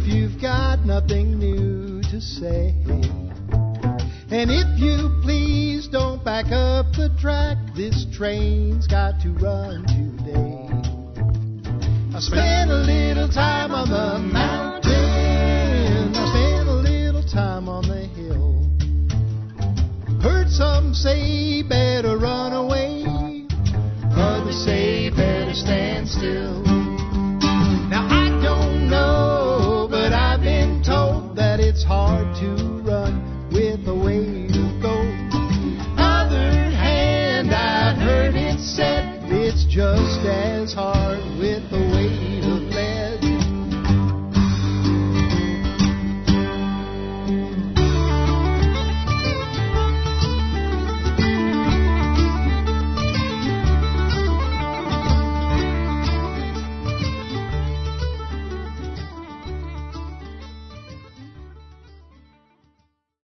you've got nothing new to say. And if you please don't back up the track, this train's got to run today. I spent a little time on the mountain, I spent a little time on the hill. Heard some say better run away, others say better stand still. Now I don't know, but I've been told that it's hard to run with a way to go. Other hand, I've heard it said it's just as hard with a way